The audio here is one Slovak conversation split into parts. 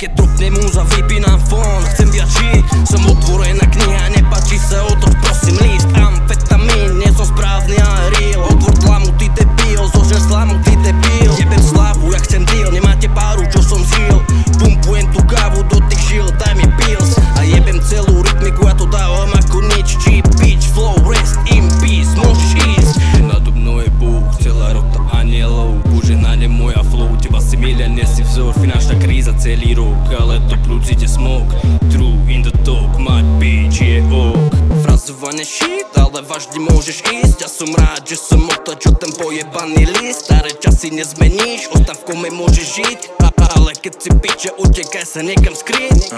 keď trupne múza, vypínam fón. Chcem viac žiť, som otvorená kniha, nepáči sa otoč, prosím list. Amfetamín, nie som správny, ale real. Otvor tlamu, ty debil, zožen slamu, ty debil. Jebem slavu, ja chcem deal, nemáte páru, čo som zžil. Pumpujem tú kávu do tých žil, daj mi pills. A jebem celú rytmiku, ja to dávam ako nič. Cheap bitch, flow, rest in peace, môžeš ísť. Nado mnou je Búh, celá rota anielov. Požehnanie moja flow, teba si milia, nesi vzor. Finančná kríza celý rok, ale do plúc ide smog. True in the talk, mať bitch je ok. Frazovanie shit, ale vážne môžeš ísť. Ja som rád, že som otačil ten pojebaný list. Staré časy nezmeníš, ostav v kome môžeš žiť. Ale keď si piče, utekaj sa niekam skryť.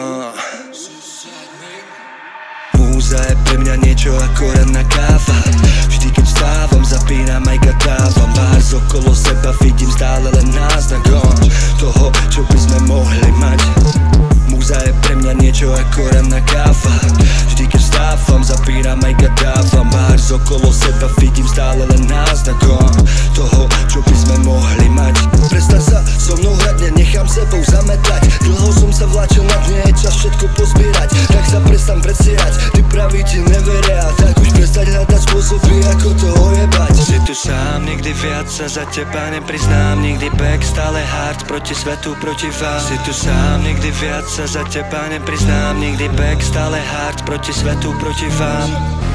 Múza je pre mňa niečo ako ranná káva. Vždy keď vstávam, zapínam aj ga dávam. Bars okolo seba, vidím stále len náznak toho, čo by sme mohli mať. Múza je pre mňa niečo ako ranná káva. Vždy keď vstávam, zapínam aj ga dávam. Bars okolo seba, vidím stále len náznak toho, čo by sme mohli mať. Prestaň sa so mnou hrať, nenechám sebou zametať. Dlho som sa vláčil na dne, je čas všetko pozbierať. Tak sa prestaň predsierať, ty praví ti neveria. Tak už prestaň hľadať spôsoby, ako to ojebať. Si tu sám, nikdy viac sa za teba nepriznám. Nikdy back, stále hard, proti svetu, proti vám. Si tu sám, nikdy viac sa za teba nepriznám. Nikdy back, stále hard, proti svetu, proti vám.